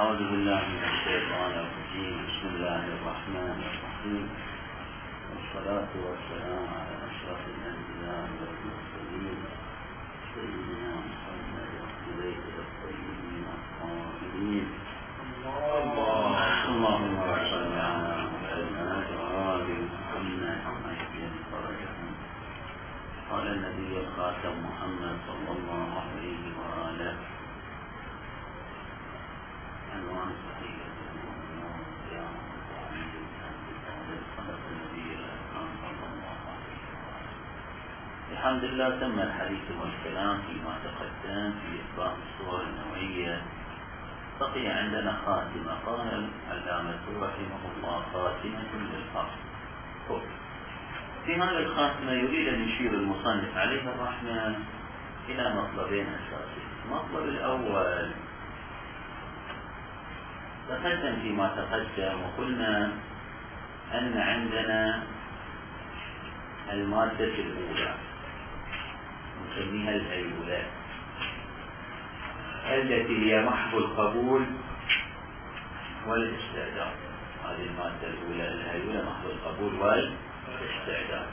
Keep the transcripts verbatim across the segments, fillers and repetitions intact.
أعوذ بالله من الشيطان الرجيم. بسم الله الرحمن الرحيم، والصلاة والسلام على أشرف الأنبياء والمرسلين سيدنا محمد وآله الطيبين الطاهرين. اللهم صل على محمد وآل محمد وعجل فرجهم. قال النبي الخاتم محمد صلى الله عليه وآله عنوان صحيح الحمد لله. تم الحديث والكلام فيما تقدم في إثبات الصور النوعية. بقي عندنا خاتمة. قال العلامة رحمه الله خاتمة للفصل. في هذه الخاتمة يريد أن يشير المصنف عليه الرحمة إلى مطلبين أساسيين. المطلب الأول تقدم فيما تقدم وقلنا أن عندنا المادة الأولى نسميها الهيولة، التي هي محض القبول والاستعداد. هذه المادة الأولى الهيولة محض القبول والاستعداد.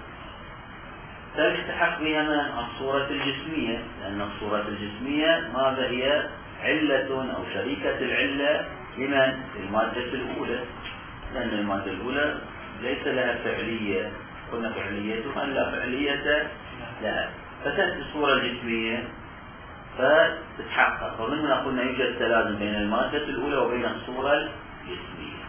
تلتحق بها من الصورة الجسمية، لأن الصورة الجسمية ماذا هي؟ علة أو شريكة العلة لمن؟ المادة الأولى، لأن المادة الأولى ليس لها فعلية، قلنا فعليتها لا فعلية لها، فتأتي الصورة الجسمية فتتحقق. ومن هنا قلنا يوجد تلازم بين المادة الأولى وبين الصورة الجسمية.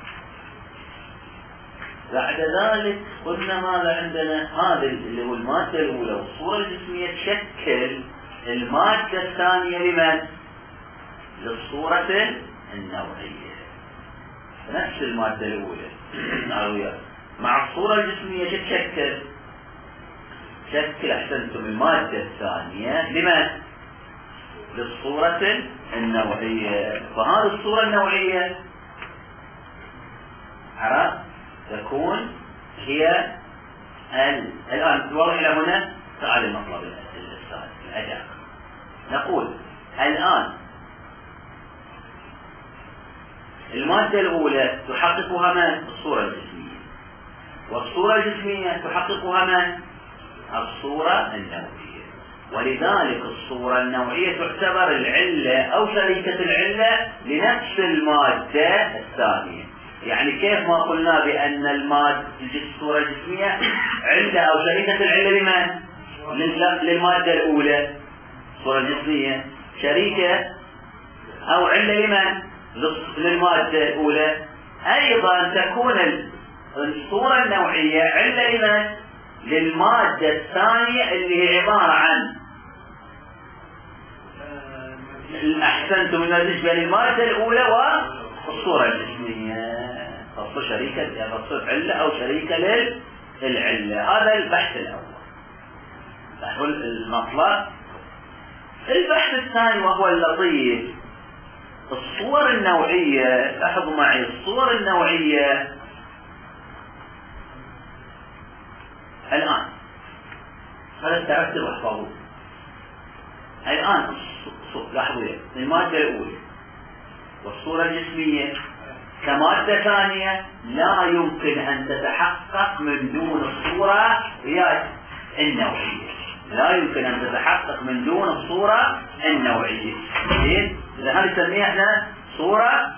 بعد ذلك قلنا ماذا عندنا؟ هذا اللي هو المادة الأولى والصورة الجسمية تشكل المادة الثانية لمن؟ للصورة النوعية. نفس المادة الأولى مع الصورة الجسمية تشكل تشكل أحسنتم المادة الثانية لمن؟ للصورة النوعية. فهذه الصورة النوعية عرفت تكون هي الآن الوضع إلى هنا. تعال المطلب الثاني الأداء. نقول الآن المادة الأولى تحققها من؟ الصورة الجسمية، والصورة الجسمية تحققها من؟ الصورة النوعية. ولذلك الصورة النوعية تعتبر العلة أو شريكة العلة لنفس المادة الثانية. يعني كيف ما قلنا بأن المادة الصورة الجسمية علة أو شريكة العلة لمن؟ للمادة الأولى. الصورة الجسمية شريكة أو علة لمن؟ للمادة الأولى. أيضا تكون الصورة النوعية علة لمن؟ للمادة الثانية اللي هي عبارة عن أحسنتم النتيجة بين المادة الأولى والصورة الجسمية. تصير شريكة يعني تصير علة أو شريكة للعلة. هذا البحث الأول. نحو المطلب. البحث الثاني وهو اللطيف الصور النوعية. لاحظوا معي الصور النوعية الآن هذا تعرفتوا واحفظوا. الآن لاحظوا المادة الأولى والصورة الجسمية كمادة ثانية لا يمكن أن تتحقق من دون الصورة النوعية. لا يمكن أن تتحقق من دون الصورة النوعية. إذا هذه نسميها احنا صورة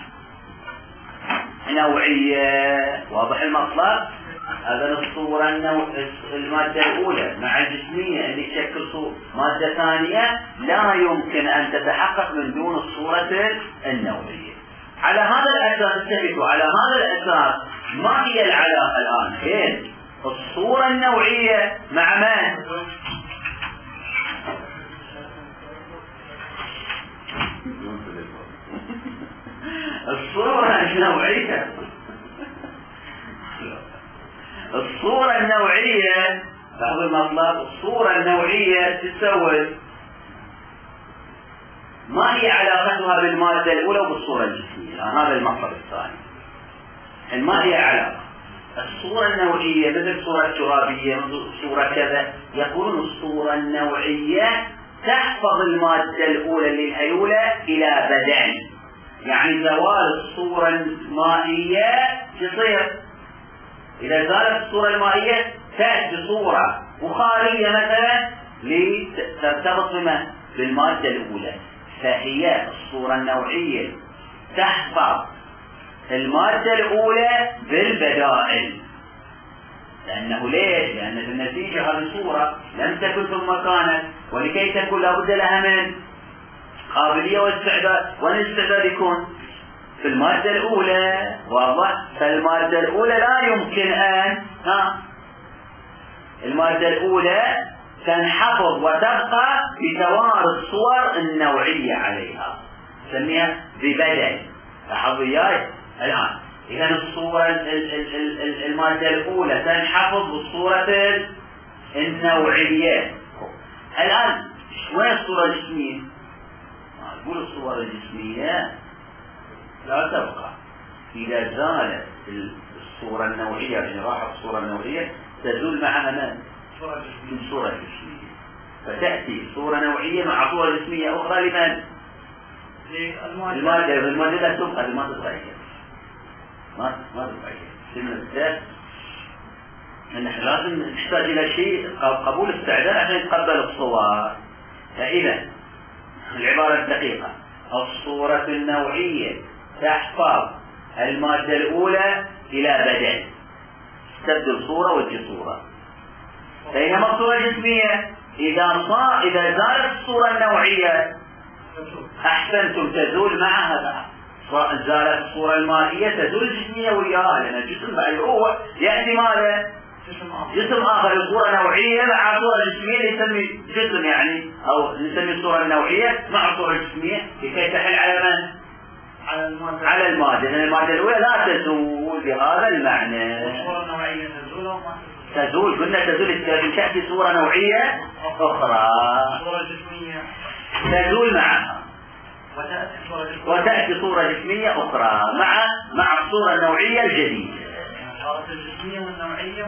نوعية. واضح المطلب؟ هذا الصورة النوع المادة الأولى مع الجسمية اللي تشكل صورة مادة ثانية لا يمكن أن تتحقق من دون الصورة النوعية. على هذا الأساس اتفقوا على هذا الأساس ما هي العلاقة الآن بين الصورة النوعية مع من؟ الصورة النوعية. الصورة النوعية بعض المطلب الصورة النوعية تسوي ما هي علاقتها بالمادة الأولى وبالصورة الجسمية. هذا المطلب الثاني. ما هي علاقة الصورة النوعية مثل صورة ترابية مثل صورة كذا؟ يقولون الصورة النوعية تحفظ المادة الأولى للهيولة إلى بدن. يعني زوال الصورة المائية يصير، إذا زالت الصورة المائية تأتي صورة بخارية مثلا لترتبط بما بالمادة الأولى، فهي الصورة النوعية تحفظ المادة الأولى بالبدائل. لأنه ليش؟ لأن في النتيجة هذه صورة لم تكن ثم كانت، ولكي تكون لابد لها من قابلية واستعداد، والاستعداد يكون في المادة الأولى، واضح؟ فالمادة الأولى لا يمكن أن ها المادة الأولى تنحفظ وتبقى بتوارث الصور النوعية عليها، نسميها ببدل. لاحظوا وياي الآن، إذا الصورة المادة الأولى تنحفظ بالصورة النوعية. الآن وين الصورة الجسمية؟ نقول الصورة الجسمية لا تبقى، إذا زالت الصورة النوعية، يعني راحت الصورة النوعية تزول معها من؟ الصورة الجسمية، فتأتي صورة نوعية مع صورة جسمية أخرى لمن؟ المادة. المادة لا تبقى، ما تتغير، ما ما تتغير. سنة الذات نحن لازم نحتاج إلى شيء قبول استعداد عشان يتقبل الصور. فإذا العبارة الدقيقة، الصورة النوعية تحفظ المادة الأولى إلى بدل، تبدل صورة وتجي صورة. بينما الصورة الجسمية إذا صار إذا زالت الصورة النوعية أحسنتم تزول معها، زالت الصورة المائية تزول الجسمية وياها، لأن الجسم بعد هو يأتي ماذا؟ جسم آخر، الصورة نوعية مع صورة جسمية نسمي جسم، يعني أو نسمي الصورة النوعية مع صورة جسمية لكي تحل على من؟ على المادة، لأن المادة الأولى لا تزول بهذا المعنى. الصورة النوعية تزول أو ما تزول؟ قلنا تزول، تأتي صورة نوعية أخرى، صورة جسمية تزول معها، وتأتي صورة جسمية وتأتي صورة جسمية أخرى مع مع الصورة النوعية الجديدة. الصورة الجسمية والنوعية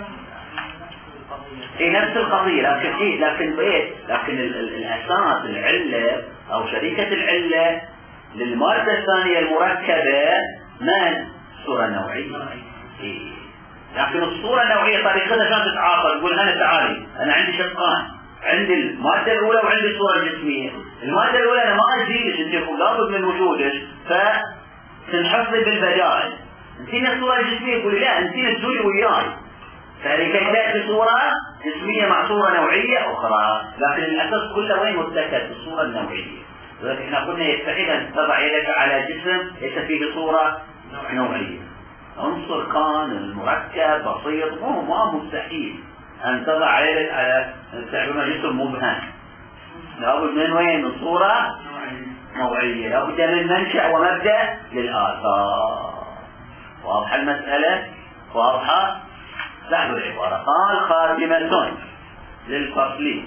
في نفس القضية، لكن إيه؟ لكن إيه؟ لكن ال ال الأساس العلة أو شريكة العلة للمادة الثانية المركبة من؟ الصورة النوعية. إيه؟ لكن الصورة النوعية طريقتها شلون تتعاقد؟ تقول أنا تعالي أنا عندي شقان، عندي المادة الأولى وعندي الصورة الجسمية. المادة الأولى أنا ما أزيدش، أنت يقول لابد من وجودك، فتنحفظي بالبدائل. أنتين الصورة الجسمية تقولي لا أنتين تزولي وياي، فلكي تأتي صورة جسمية مع صورة نوعية أخرى. لكن الأساس كله وين متكد؟ بالصورة النوعية. لذلك احنا قلنا يستحيل أن تضع يدك على جسم ليس فيه صورة نوعية. عنصر كان المركب بسيط، مو ما مستحيل أن تضع يدك على تعبير جسم مبهم. لابد من وين؟ من صورة نوعية، لابد من منشأ ومبدأ للآثار. واضحة المسألة؟ واضحة؟ لاحظوا العبارة، قال خاتمة للفصل،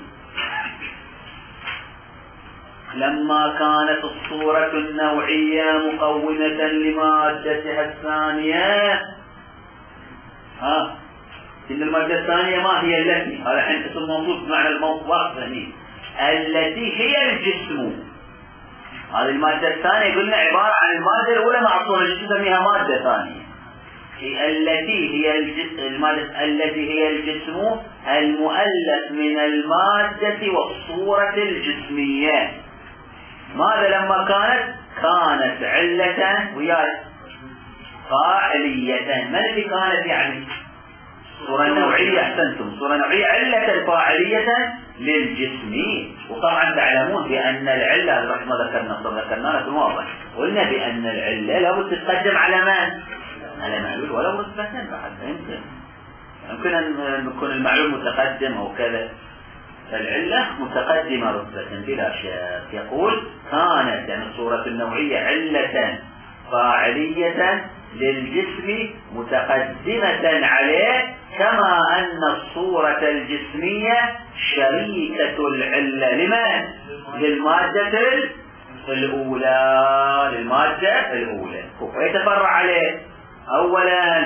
لما كانت الصورة النوعية مقومة لمادتها الثانية. ها إن المادة الثانية ما هي التي، هذا حين اسم موصوف بمعنى الموصوف ثاني، التي هي الجسم. هذه المادة الثانية قلنا عبارة عن المادة الأولى مع الصورة الجسم، نسميها مادة ثانية. التي هي الجسم، المادة التي هي الجسم المؤلف من المادة والصورة الجسمية. ماذا لما كانت؟ كانت علة وياي فاعلية. من اللي كانت يعني؟ صورة نوعية. أحسنتم، صورة نوعية علة فاعلية للجسم. وطبعا تعلمون بأن العلة رحمة ذكرنا ذكرنا في المواضع، قلنا بأن العلة لابد تتقدم على من؟ على معلول ولو مثبتا بعد. يمكن يمكن أن يكون المعلول متقدم أو كذا، العلة متقدمة رتبة بلا شك. يقول كانت يعني الصورة النوعية علة فاعلية للجسم متقدمة عليه، كما أن الصورة الجسمية شريكة العلة لمن؟ للمادة الأولى، للمادة الأولى. ويتفرع عليه أولا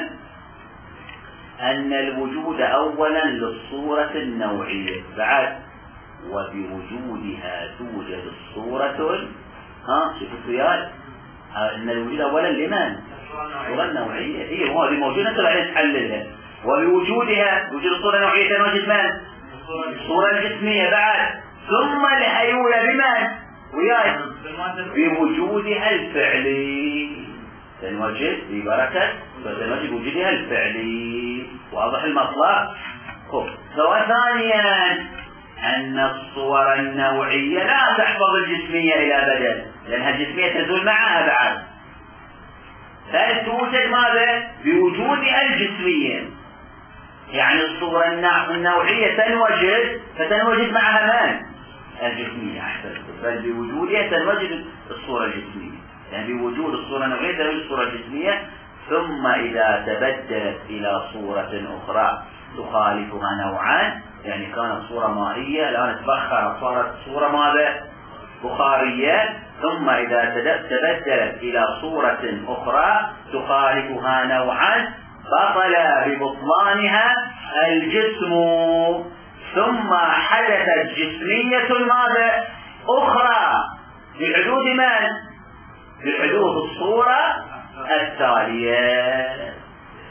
أن الوجود أولا للصورة النوعية، بعد وبوجودها توجد الصورة ها شوفوا وياي إن الوجود أولا لمن؟ الصورة النوعية. هي هو اللي موجودة أنت بعدين تحللها. وبوجودها وجود الصورة النوعية تنوجد من؟ الصورة الجسمية بعد، ثم الهيولة بمن؟ وياي بوجودها الفعلي تنوجد ببركة فتنوجد وجودها الفعلي. واضح المطلب؟ سواء ثانيا أن الصور النوعية لا تحفظ الجسمية إلى بدل، لأنها الجسمية تزول معها بعد، بل توجد ماذا؟ بوجودها الجسمية. يعني الصورة النوعية تنوجد فتنوجد معها من؟ الجسمية. أحسن. بل بوجودها تنوجد الصورة الجسمية، يعني بوجود الصورة النوعية تنوجد الصورة الجسمية. ثم إذا تبدلت إلى صورة أخرى تخالفها نوعا، يعني كانت صورة مائية الآن تبخرت صارت صورة ماذا؟ بخارية. ثم إذا تبدلت إلى صورة أخرى تخالفها نوعا بطل ببطلانها الجسم. ثم حدثت جسمية ماذا؟ أخرى بحدود من؟ بحدود الصورة التالية.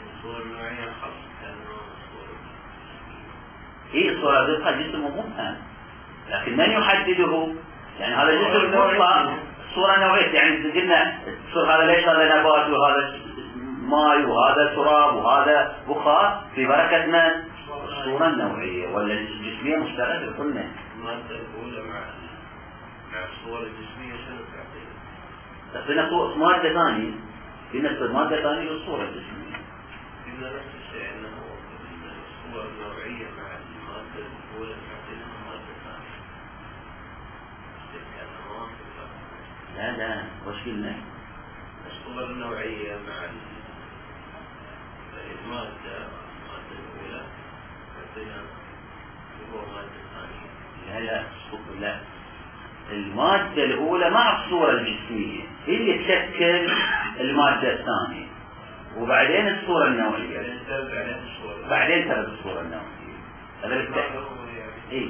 هي الصورة ذاتها جسم مبهم، لكن من يحدده؟ يعني هذا جسم مطلق الصورة نوعية. يعني قلنا هذا ليش هذا نبات وهذا ماء وهذا تراب وهذا بخار في بركة من؟ الصورة النوعية ولا الجسمية مشتركة. قلنا المادة الأولى مع مع الصور الجسمية شنو تعطينا؟ تعطينا مادة ثانية بالنسبة مادة ثانية للصورة الجسمية. قلنا نفس الشيء أنه الصور النوعية مع المادة الأولى تعطينا مادة ثانية. لا لا وش قلنا؟ الصور النوعية مع المادة المادة الأولى تعطينا هو مادة ثانية. لا لا لا المادة الأولى مع الصورة الجسمية هي اللي تشكل المادة الثانية، وبعدين الصورة النوعية بعدين ترد الصورة النوعية. هذا بالتحديد إيه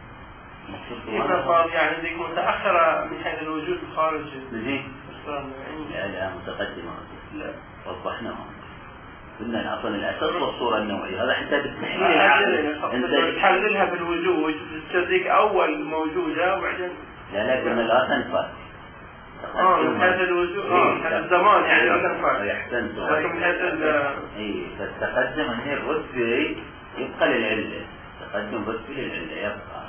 إذا صار يعني ذيك متأخرة من حيث الوجود الخارجي. زين. لا لا متقدمة. لا. وضحناها. قلنا أصلا الأساس والصورة النوعية هذا حتى بالتحليل العقلي. أنت تحللها بالوجود تصير أول موجودة وبعدين. لا لا قلنا لا تنفع. آه من حيث الوجود آه من حيث الزمان يعني لا تنفع. أحسنت. لكن من حيث ال. إيه فالتقدم هنا الرتبة يبقى للعلة. تقدم رتبة للعلة يبقى.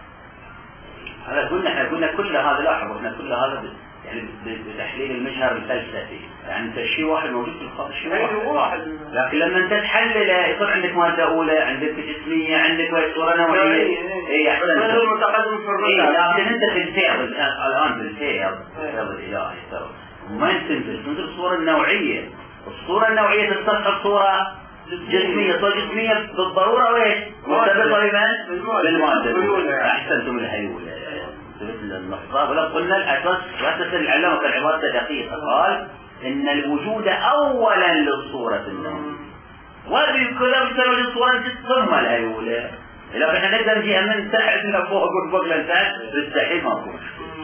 هذا قلنا احنا قلنا كل هذا لاحظ احنا كل هذا يعني بتحليل المجهر الفلسفي، يعني انت شيء واحد موجود في الخارج شيء واحد، لكن لما انت تحلله يصير عندك ماده اولى، عندك جسميه، عندك صوره نوعيه. اي احسن متقدم في الرتبه. لكن انت في الفيض الان في الفيض الفيض الالهي ترى ما تنزل تنزل الصوره النوعيه. الصوره النوعيه تستلحق صوره جسمية. صورة جسمية بالضرورة وإيش؟ مرتبطة بمن؟ بالمادة. أحسنتم الهيولة. مثل النصاب ولا قلنا الأساس أساس العلامة العبارة دقيقة قال إن الوجود أولا للصورة النوعية وبكذا بسبب الصورة ثم الهيولة. إذا إحنا نقدر نجيها من تحت من فوق أقول فوق لتحت بالتحت ما أقول.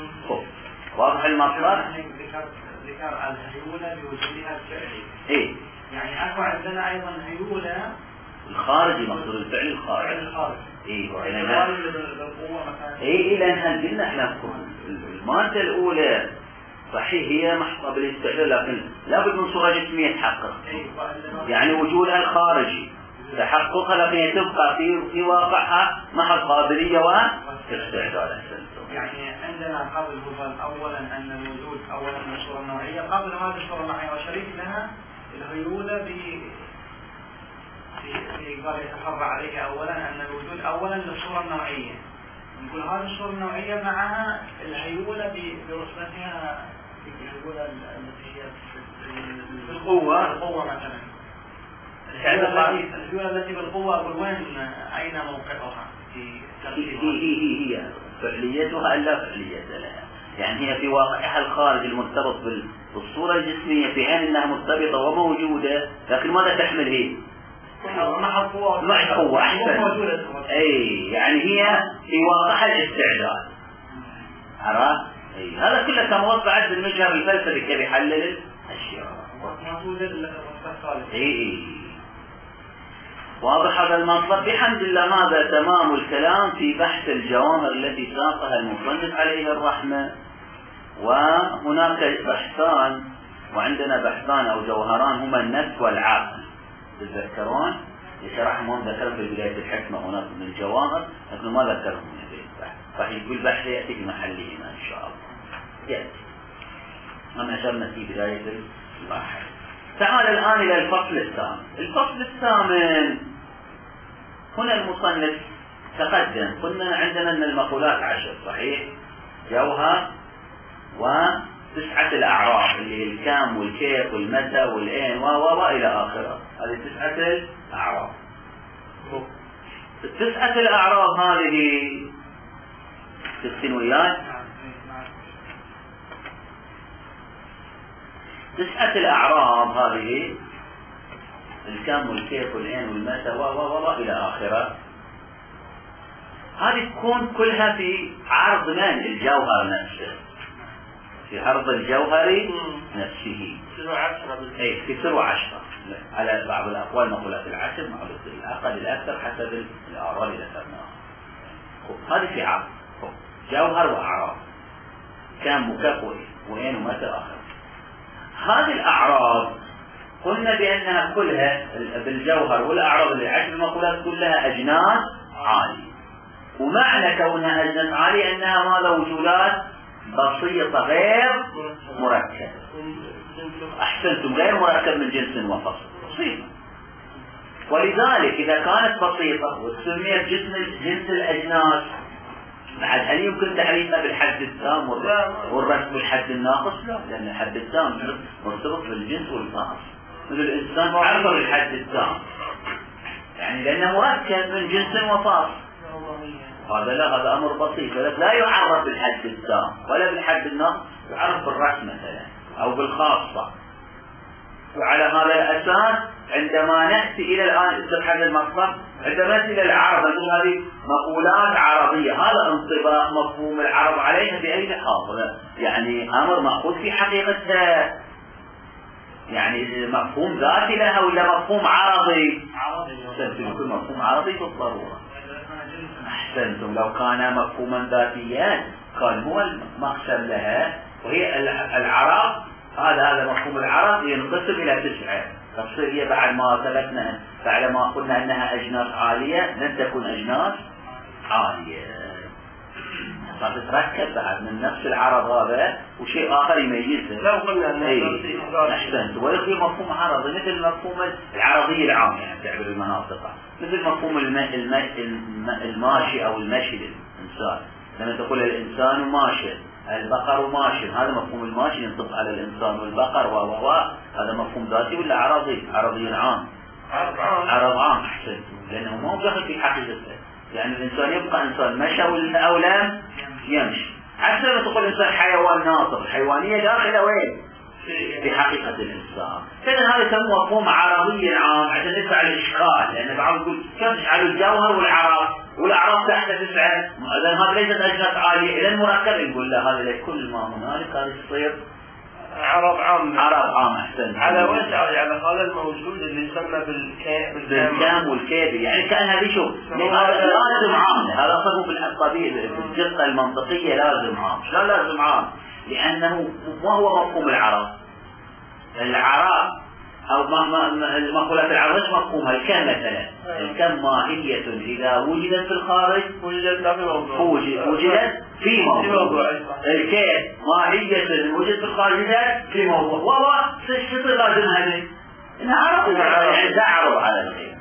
واضح المطلب؟ ذكر الهيولة بوجودها الفعلي. إيه. يعني أكو عندنا أيضا هيولة الخارجي مقصود الفعل الخارجي. الخارجي. إيه وإنما بالقوة مثلا. إيه لأنها قلنا إحنا المادة الأولى صحيح هي محضة بالاستحلال لكن لابد من صورة جسمية تحقق. يعني وجودها الخارجي تحققها لكن تبقى في في واقعها محض قابلية واستعداد. يعني عندنا قبل الوجود أولا أن الوجود أولا من الصورة النوعية قبل هذه الصورة النوعية وشريك لها الهيولة ب في قال يتفرع عليه أولا أن الوجود أولا للصورة النوعية. نقول هذه الصورة النوعية معها الهيولة برسمتها الهيولة التي هي بالقوة القوة مثلا. الهيولة التي بالقوة أقول وين أين موقعها في هي هي هي فعليتها ألا فعلية لها. يعني هي في واقعها الخارج المرتبط بالصورة الجسمية في حين أنها مرتبطة وموجودة لكن ماذا تحمل هي؟ مع القوة مع القوة أحسن. أي يعني هي في واقعها الاستعداد. عرفت؟ أي هذا كله كموظف عند المجهر الفلسفي كيف يحلل الأشياء. ما توجد إلا الثالث. إي إي واضح هذا المطلب. بحمد الله هذا تمام الكلام في بحث الجوامع التي ساقها المصنف عليه الرحمة. وهناك بحثان، وعندنا بحثان أو جوهران هما النفس والعقل. تذكرون يشرحهم ذكر في بداية الحكمة هناك من الجواهر، لكن ما ذكرهم في البحث. راح يقول بحث يأتي في محلهما إن شاء الله يأتي، أما أشرنا في بداية البحث. تعال الآن إلى الفصل الثامن. الفصل الثامن هنا المصنف تقدم، قلنا عندنا أن المقولات عشر صحيح، جوهر وتسعة الأعراف اللي هي الكم والكيف والمتى والأين و إلى آخره. هذه تسعة الأعراف. التسعة الأعراف هذه تكتن وياي. تسعة الأعراض هذه الكم والكيف والعين والمتى و و إلى آخره، هذه تكون كلها في عرض من الجوهر نفسه، في عرض الجوهر نفسه. أي في سر وعشرة على بعض الأقوال مقولات العشر مع الأقل الأكثر حسب الأعراض اللي ذكرناها. هذه في عرض جوهر وأعراض كم وكف وعين ومتى آخر. هذه الأعراض قلنا بأنها كلها بالجوهر والأعراض العشر المقولات كلها أجناس عالية. ومعنى كونها أجناس عالية أنها ماذا؟ وجودات بسيطة غير مركبة. أحسنتم، غير مركب من جنس وفصل، بسيطة. ولذلك إذا كانت بسيطة وسميت جنس الأجناس، بعد هل يمكن تعريفها بالحد التام والرسم بالحد الناقص؟ لا، لأن الحد التام مرتبط بالجنس والناقص. مثل الإنسان عرف الحد التام يعني لأنه مركب من جنس وفاصل. هذا لا، هذا أمر بسيط، لا يعرف بالحد التام ولا بالحد الناقص، يعرف بالرسم مثلا أو بالخاصة. وعلى هذا الأساس عندما نأتي إلى الآن استبحث المطلب، عندما نأتي إلى العرب نقول هذه مقولات عربية، هذا انطباق مفهوم العرب عليها بأي لحاظ، يعني أمر مأخوذ في حقيقتها، يعني مفهوم ذاتي لها ولا مفهوم عربي؟ أحسنتم، يكون مفهوم عربي بالضرورة. أحسنتم، لو كان مفهوما ذاتيا كان هو المقسم لها، وهي العرب. هذا هذا مفهوم العرب ينقسم إلى تسعة، تصير هي بعد ما ثبتنا بعد ما قلنا أنها أجناس عالية لن تكون أجناس عالية، فتتركب بعد من نفس العرب هذا وشيء آخر يميزه. لو قلنا أنها أحسنت، ويخلي مفهوم عربي مثل مفهوم العربي العام، يعني تعبير المناطق، مثل مفهوم الم... الم... الم... الماشي أو المشي للإنسان. لما تقول الإنسان ماشي، البقر ماشي، هذا مفهوم الماشي ينطبق على الإنسان والبقر و و هذا مفهوم ذاتي ولا عربي؟ عربي عام. عرب عام. أحسن، لأنه ما هو داخل في حقيقته، يعني الإنسان يبقى إنسان مشى أو لم يمشي. عكس لما تقول إنسان حيوان ناطق، الحيوانية داخلة وين؟ في حقيقة الإنسان. فإذا هذا يسمى مفهوم عربي عام عشان ندفع الإشكال، لأن بعض يقول كم تجعلوا الجوهر والعرب والأعراض تحت تسعة، إذا هذا ليست أجناس عالية، إذا المركب يقول لا، هذا لكل ما هنالك هذا يصير عرب عام. عرب عام. أحسن، على وجه على هذا الموجود اللي يسمى بالكام والكيف، يعني كأن هذه شو هذا لازم عام، هذا صفه بالطبيعة بالدقة المنطقية لازم عام. لا لازم عام لأنه ما هو مفهوم العرب. العرب أو المقولات العرب مش مفهومها. الكم مثلا، الكم ماهية إذا وجدت في الخارج وجدت وجدت في موضوع. الكيف ماهية وجدت في الخارج في موضوع. والله شو لازم هذه؟ إنها عرب، يعني تعرض على الغير،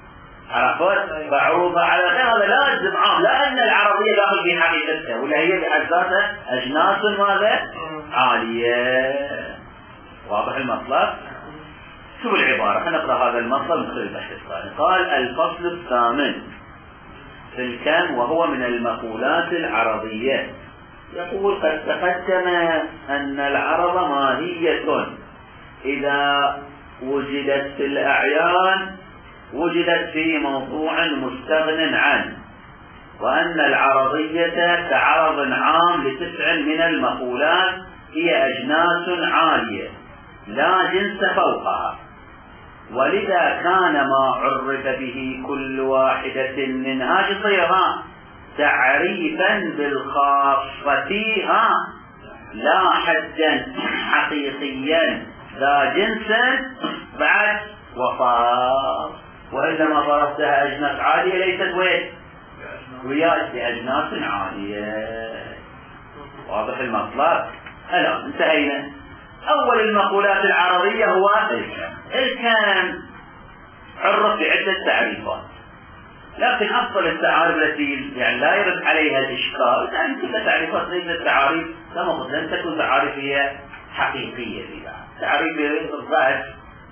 عرفت؟ معروفة على الغير، هذا لازم عام، لأن العربية داخل في حقيقتها ولا هي بأساسها أجناس ماذا؟ عالية. واضح المطلب؟ شوف العبارة، خلينا نقرأ هذا المطلب من خلال البحث الثاني. قال الفصل الثامن في الكم وهو من المقولات العربية. يقول قد تقدم أن العرب ماهية إذا وجدت في الأعيان وجدت في موضوع مستغن عنه، وأن العربية كعرض عام لتسع من المقولات هي أجناس عالية لا جنس فوقها، ولذا كان ما عرف به كل واحدة منها يصيرها تعريفا بالخاصة لا حدا حقيقيا ذا جنس بعد وصار. وإذا ما ضربتها أجناس عالية ليست وين وياك بأجناس عالية. واضح المطلب؟ الآن انتهينا. أول المقولات العربية هو الكلام. الكلام عرف بعدة تعريفات، لكن أفضل التعاريف التي يعني لا يرد عليها الإشكال، يعني كل تعريفات ليست تعاريف كما قلت لن تكون تعاريف هي حقيقية فيها، تعاريف بالضبط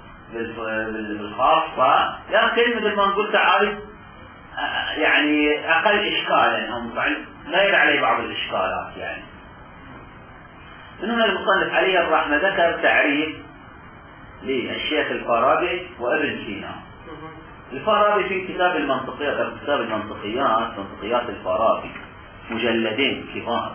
بالخاصة، لكن مثل ما نقول تعاريف يعني أقل إشكالا أو لا يرد عليه بعض الإشكالات. يعني من هنا المصنف عليه الرحمة ذكر تعريف للشيخ الفارابي وابن سينا. الفارابي في كتاب المنطقيات، كتاب المنطقيات منطقيات الفارابي مجلدين كبار،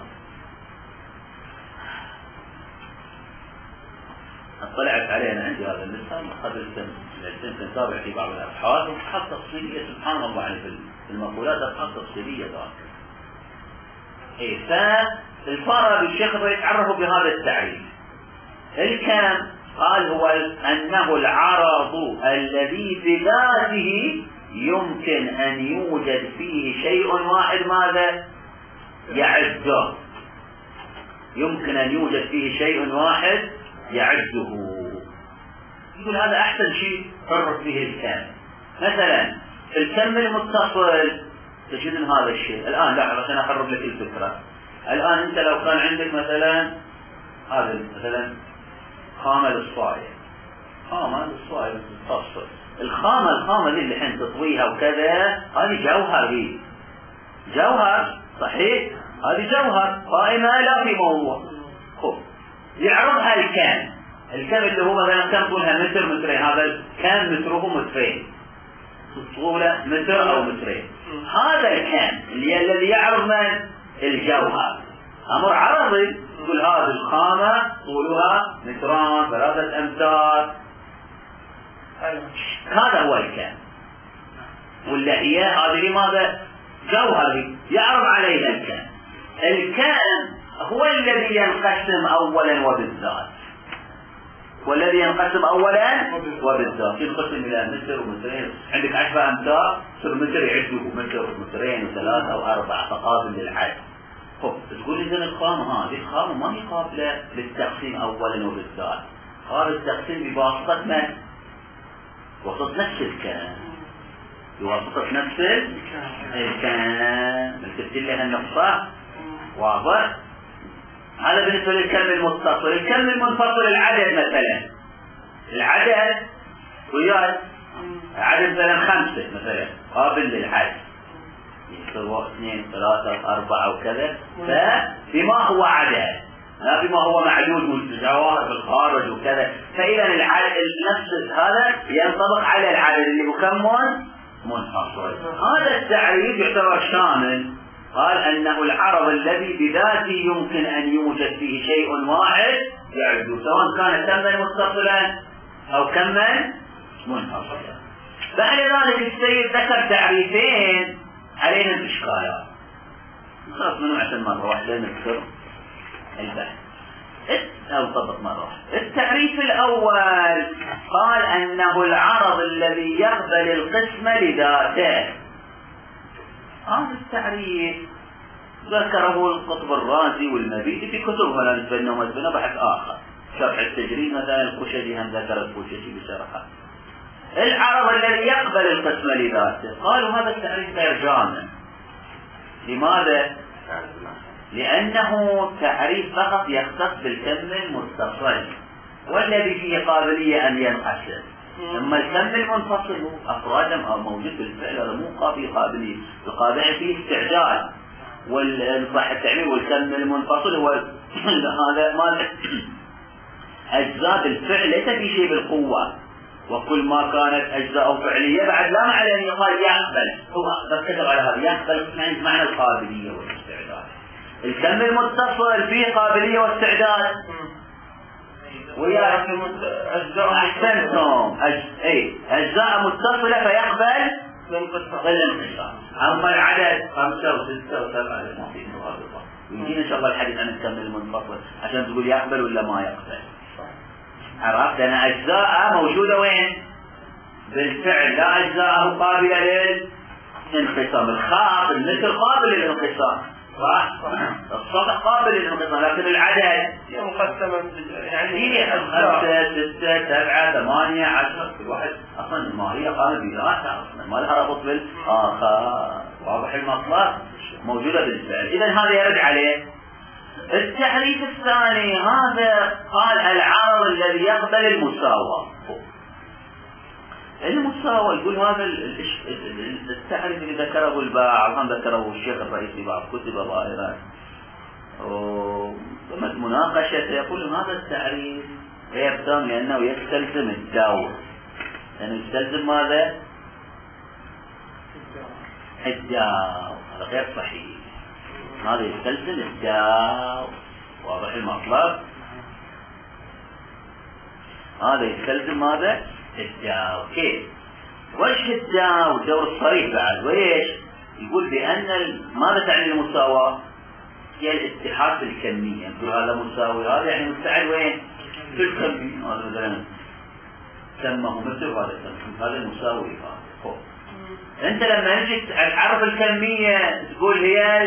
اطلعت علينا عندي هذا اللسان قبل سنتين نتابع في بعض الابحاث وابحاث تفصيليه سبحان الله يعني في المقولات ابحاث تفصيليه ذاك. اي فالفارابي الشيخ يتعرف بهذا التعريف. الكلام قال هو انه العرض الذي بذاته يمكن ان يوجد فيه شيء واحد ماذا يعده، يمكن ان يوجد فيه شيء واحد يعده. يقول هذا احسن شيء عرف به الكلام. مثلا الكم المتصل تجدون هذا الشيء الان، لا عشان اقرب لك الفكره. الان انت لو كان عندك مثلا هذا مثلا خامة للصاية، خامة للصاية تتصل الخامة الخامة دي اللي حين تطويها وكذا هذه جوهر، هي جوهر صحيح، هذه جوهر قائمة لا في موضوع. خب يعرضها الكام، الكام اللي هو مثلا كم طولها متر مترين، هذا الكام متره مترين، طوله متر او مترين، هذا الكام اللي الذي يعرض من الجوهر امر عرضي. يقول هذه الخامة طولها متران ثلاثة امتار، هذا هو الكام. ولا هي هذه لماذا جوهري يعرض علينا الكام. الكام هو الذي ينقسم اولا وبالذات، والذي ينقسم اولا وبالذات ينقسم الى متر ومترين. عندك عشرة امتار صار متر يعده متر ومترين وثلاثة واربعة فقابل للعد. تقول إذن الخامة هذه الخامة ما هي قابلة للتقسيم أولا وبالذات، هذا التقسيم بواسطة من؟ بواسطة نفس الكلام، بواسطة نفس الكلام. نكتب لها النقطة واضح. هذا بالنسبة للكلم المتصل. الكلم المنفصل العدد مثلا، العدد وياك عدد مثلا خمسة مثلا قابل للحد، سواء اثنين ثلاثة أربعة وكذا، فبما هو عدد لا بما هو معدود متجاور في الخارج وكذا. فإذا العدد نفس هذا ينطبق على العدد اللي مكمل منفصل. هذا التعريف يعتبر شامل. قال أنه العرض الذي بذاته يمكن أن يوجد فيه شيء واحد يعده، سواء كان كما متصلا أو كما منفصلا. بعد ذلك السيد ذكر تعريفين علينا الإشكالات، خلاص منهم عشان مرة واحدة نكسر البحث أو طبق مرة واحدة. التعريف الأول قال أنه العرض الذي يقبل القسم لذاته. هذا التعريف ذكره القطب الرازي والمبيدي في كتبه، لا نسبنا ومسبنا بحث آخر، شرح التجريد مثلا القشجي هم ذكر القشجي بشرحه. العرض الذي يقبل القسم لذاته، قالوا هذا التعريف غير جامع. لماذا؟ لأنه تعريف فقط يختص بالكم المتصل والذي فيه قابلية أن ينقسم. أما الكم المنفصل أفرادا موجود بالفعل، هذا مو قابلية، القابلية فيه استعجال، والصح التعبير والكم المنفصل هو هذا ما أجزاء الفعل ليس في شيء بالقوة، وكل ما كانت أجزاء فعلية بعد لا معنى أن يقال يقبل، هو كتب على هذا يقبل معنى القابلية والاستعداد. الكم المتصل فيه قابلية واستعداد ويا أحسنتم أج... أي أجزاء متصلة فيقبل الانقسام. أما العدد خمسة وستة وسبعة ما في مرابطة. يمكن إن شاء الله الحديث عن الكم المنفصل عشان تقول يقبل ولا ما يقبل. عرفت أنا أجزاء موجودة وين؟ بالفعل، لا أجزاء قابلة للانقسام. الخاص المثل قابل للانقسام صح؟ السطح قابل للانقسام، لكن العدد مقسمة يعني هي خمسة ستة سبعة ثمانية عشرة، كل واحد أصلا ما هي قابلة بذاتها أصلا ما لها ربط بالآخر. واضح المطلب؟ موجودة بالفعل. إذا هذا يرد عليه. التحريف الثاني هذا قال العرض الذي يقبل المساواة. المساواة يقول هذا التحريف اللي ذكره الباع هم ذكره الشيخ الرئيسي بعض كتب ظاهرات ومناقشة مناقشة يقول هذا التحريف غير تام لأنه يستلزم الدور. يعني يستلزم ماذا؟ الدور. هذا غير صحيح. هذا يستلزم الدور. واضح المطلب؟ هذا يستلزم ماذا؟ الدور. كيف؟ وجه الدور الدور الصريح بعد وإيش؟ يقول بأن ماذا تعني المساواة؟ هي الاتحاد في الكمية. يقول هذا مساوي هذا يعني مستعد وين؟ في الكمية. هذا مثلا سمه مثل هذا سمه هذا المساوي هذا. أنت لما نجي تعرف الكمية تقول هي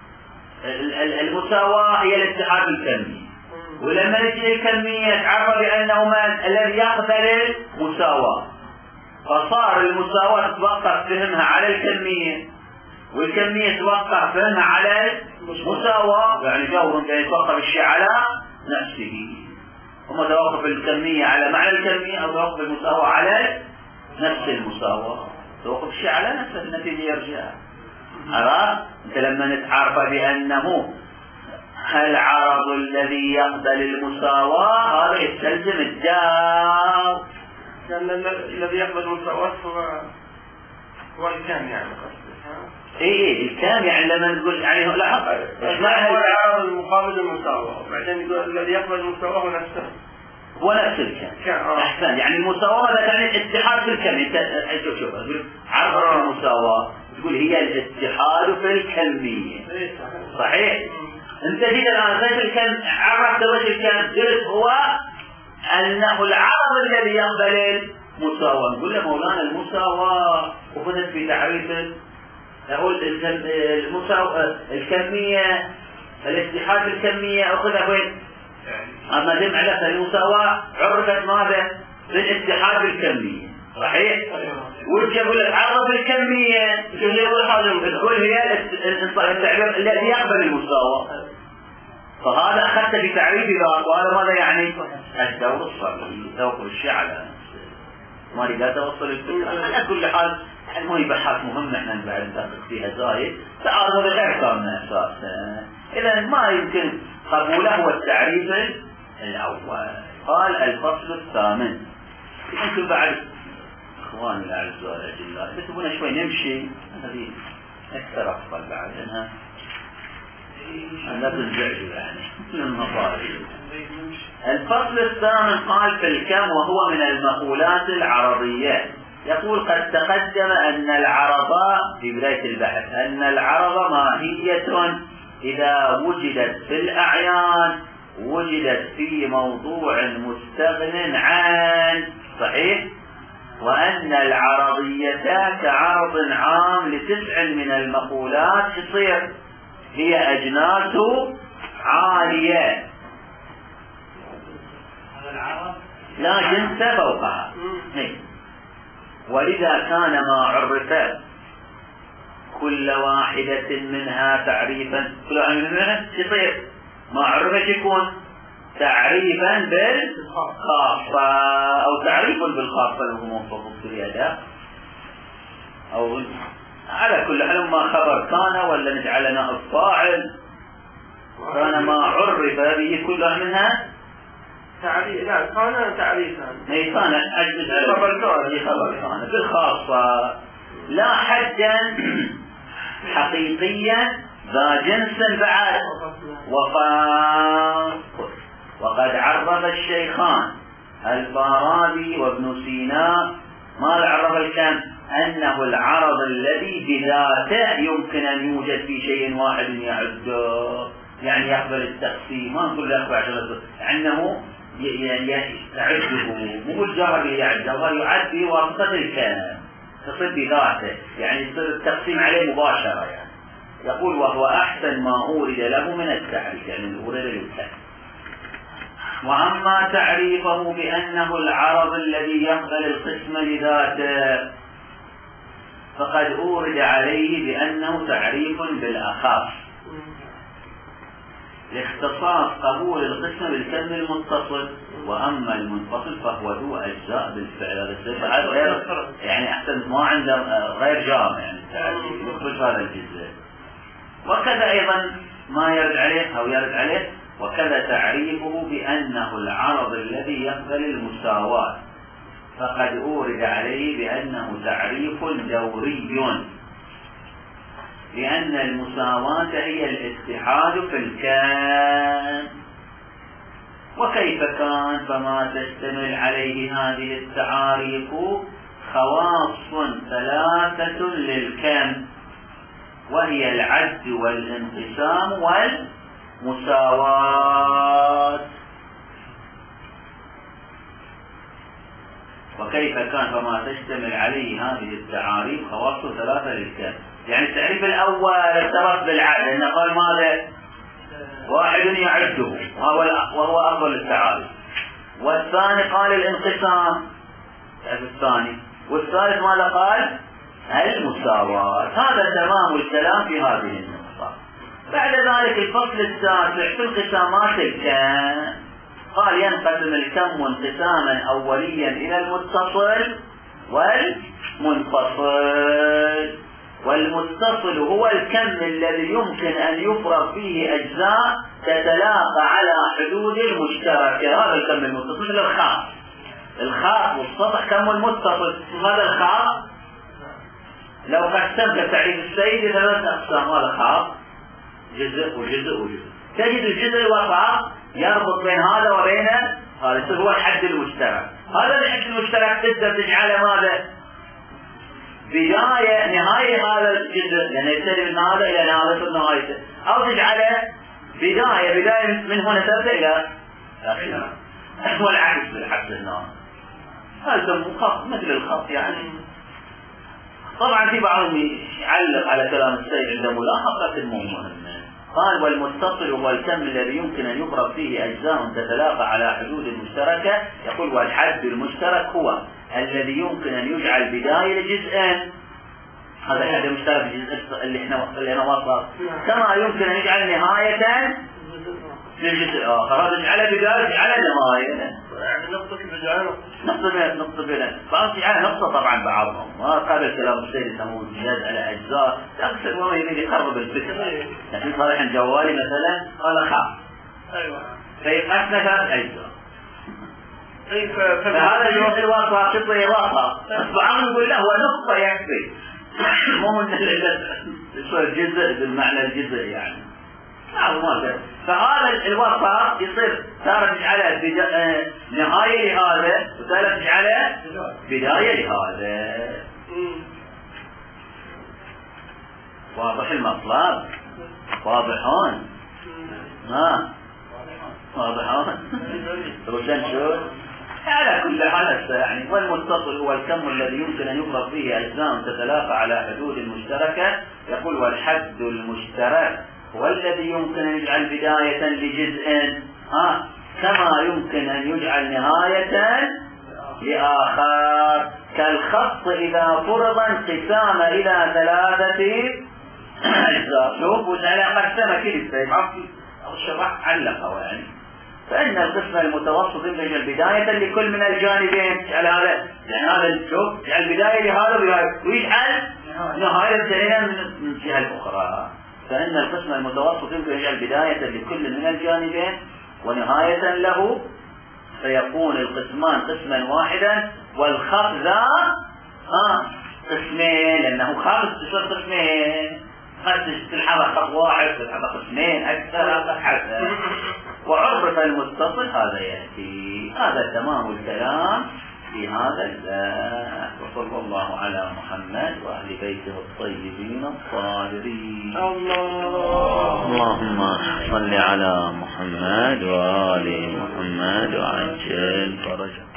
المساواة هي الاتحاد في الكمية. ولما نجي الكمية تعرف بأنه الذي يقبل المساواة، فصار المساواة تتوقف فهمها على الكمية والكمية تتوقف فهمها على المساواة. يعني جور كان يتوقف الشيء على نفسه، وما توقف الكمية على معنى الكمية أو توقف المساواة على نفس المساواة. توقف الشيء على نفسه النتيجة يرجع. عرفت؟ أنت لما نتعرف بأنه العرض الذي يقبل المساواة هذا يستلزم الدار. لأن الذي يقبل المساواة هو هو الكام يعني إيه إيه الكام يعني لما نقول يعني لاحظ معنى العرض المقابل المساواة وبعدين يقول الذي يقبل المساواة هو نفسه هو نفس الكام. أحسن. يعني المساواة هذا يعني الاتحاد في الكم. أنت شوف شوف عرض المساواة تقول هي الاتحاد في الكمية. صحيح؟ انت جيت الان زيت الكلم عرفت وجه الكلم قلت هو انه العرض الذي يقبل المساواة. نقول له مولانا المساواة وخذت في تعريف اقول المساواة الكمية الاتحاد في الكمية اخذها وين؟ اما جمع لك المساواة عرفت ماذا؟ بالاتحاد في الكمية. صحيح؟ وجه يقول لك عرض الكمية تقول هي التعبير الذي يقبل المساواة. فهذا أخذت بتعريف ذاك. وهذا ماذا يعني؟ الدور الصريح توقف الشيء على نفسه. ما لا توصل الفكرة. على كل حال المهم بحث مهم احنا بعد ندقق فيها زايد. تعارض غير كامل أساسا. إذا ما يمكن قبوله هو التعريف الأول. قال الفصل الثامن. يمكن بعد اخواني الاعزاء الاجلاء اذا تبون شوي نمشي هذه اكثر افضل بعد لانها لا تنزعجوا يعني من المصاري. الفصل الثامن قال في الكم وهو من المقولات العرضية. يقول قد تقدم ان العرض في بداية البحث ان العرض ماهية اذا وجدت في الاعيان وجدت في موضوع مستغن عن. صحيح؟ وأن العرضية كعرض عام لتسع من المقولات تصير هي أجناس عالية لا جنس فوقها. ولذا كان ما عرف كل واحدة منها تعريفا كل واحدة منها تصير ما عرفت يكون تعريفا بالخاصة أو تعريف بالخاصة اللي هو موصف في الأداء أو على كل حال ما خبر كان ولا نجعلنا الفاعل كان ما عرف به كلها منها تعريف. لا كان تعريفا أي كان أجل خبر كان خبر كان بالخاصة لا حدا حقيقيا ذا جنس بعد وقد وقد عرف عرف الشيخان الفارابي وابن سينا، ما عرف الكم؟ أنه العرض الذي بذاته يمكن أن يوجد في شيء واحد يعده، يعني يقبل التقسيم، ما نقول له يقبل أنه يعده، مو الجار اللي يعده، الله يعد بواسطة الكلام تصير بذاته، يعني يصير التقسيم عليه مباشرة. يعني يقول وهو أحسن ما أورد له من التعريف، يعني أورد له الكلام. وأما تعريفه بأنه العرض الذي يقبل القسم لذاته فقد أورد عليه بأنه تعريف بالأخص لاختصاص قبول القسم بالكلم المتصل، وأما المنفصل فهو ذو أجزاء بالفعل. هذا غير يعني أحسن ما عنده غير جامع، يعني يخرج هذا الجزء. وكذا أيضا ما يرد عليه أو يرد عليه وكذا تعريفه بأنه العرض الذي يقبل المساواة فقد أورد عليه بأنه تعريف دوري، لأن المساواة هي الاتحاد في الكون. وكيف كان؟ فما تشتمل عليه هذه التعاريف خواص ثلاثة للكم، وهي العد والانقسام والمساواة. وكيف كان؟ فما تشتمل عليه هذه التعاريف خواص ثلاثة للكم، يعني التعريف الأول ارتبط بالعد، لأنه قال ماذا؟ واحد يعده وهو أفضل التعاريف، والثاني قال الانقسام الثاني، والثالث ماذا قال؟ المساواة. هذا تمام الكلام في هذه النقطة. بعد ذلك الفصل التاسع في انقسامات الكم، قال ينقسم الكم انقساما أوليا إلى المتصل والمنفصل. والمتصل هو الكم الذي يمكن أن يفرغ فيه أجزاء تتلاقى على حدود المشتركة. هذا الكم المتصل الخاص، الخاص والسطح كم المتصل. هذا الخاص لو قسمت تعريف السيد ثلاثة أقسام، هذا خاص جزء وجزء وجزء، تجد الجزء الوسط يربط بين هذا وبين هذا، هو الحد المشترك. هذا الحد المشترك تقدر تجعله ماذا؟ بداية نهاية هذا الجزء، لأنه يبتدي من هذا إلى هذا نهايته، أو تجعله بداية بداية من هنا تبدأ إلى آخره، والعكس بالحد النار. هذا خط مثل الخط يعني. طبعا في بعضهم يعلق على كلام السيد عند ملاحظة مهمة، قال والمتصل هو الكم الذي يمكن أن يفرغ فيه أجزاء تتلاقى على حدود المشتركة. يقول والحد المشترك هو الذي يمكن أن يجعل بداية لجزءين، هذا الحد المشترك الجزء اللي احنا اللي انا وصل، كما يمكن أن يجعل نهاية للجزء الآخر، هذا يجعل بداية يجعل نهاية، يعني نقطة بداية نقطة نقطة بداية، بعض يجعل نقطة طبعا بعضهم. ما قابل كلام السيد يسمون زياد على أجزاء، أكثر ما يريد يقرب الفكرة. لكن صالح الجوالي مثلا قال خاص، أيوة، فيقسم ثلاث أجزاء. فهذا الوقت الواقع قطة واقع، بعضهم يقول له هو نقطة يكفي، مو من الجزء بالمعنى الجزء يعني. فهذا الوسط يصير تارة تجعله نهاية لهذا، وتارة تجعله بداية لهذا. واضح المطلب؟ واضحون؟ ها؟ واضحون؟ روشن شو؟ على كل حال يعني. والمتصل هو الكم الذي يمكن أن يفرغ فيه أجزاء تتلاقى على حدود المشتركة. يقول والحد المشترك هو الذي يمكن أن يجعل بداية لجزء، ها كما يمكن أن يجعل نهاية لآخر، كالخط إذا فرض انقسام إلى ثلاثة أجزاء. شوف وجعل قسمة كده أو الشرح علقه يعني. فإن القسم المتوسط يجعل بداية لكل من الجانبين على هذا، يعني هذا الشوف يجعل بداية لهذا ويجعل نهاية ثانية من الجهة الأخرى. فإن القسم المتوسط يمكن أن يجعل بداية لكل من الجانبين ونهاية له، فيكون القسمان قسما واحدا، والخط ذا آه قسمين، لأنه خط تصير قسمين، خط تلحظ خط واحد تلحظ قسمين أكثر حسب. وعرف المتصل هذا يأتي. هذا تمام الكلام في هذا الباب. وصلى الله على محمد وأهل بيته الطيبين الطاهرين. الله اللهم صل على محمد وآل محمد وعجل فرجه.